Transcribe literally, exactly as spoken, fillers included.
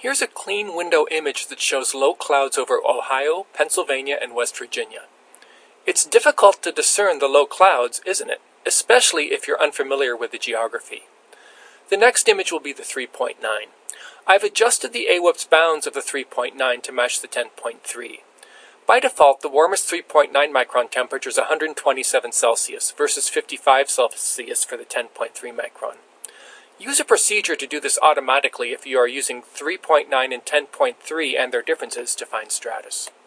Here's a clean window image that shows low clouds over Ohio, Pennsylvania, and West Virginia. It's difficult to discern the low clouds, isn't it? Especially if you're unfamiliar with the geography. The next image will be the three point nine. I've adjusted the A W P S bounds of the three point nine to match the ten point three. By default, the warmest three point nine micron temperature is one hundred twenty-seven Celsius versus fifty-five Celsius for the ten point three micron. Use a procedure to do this automatically if you are using three point nine and ten point three and their differences to find stratus.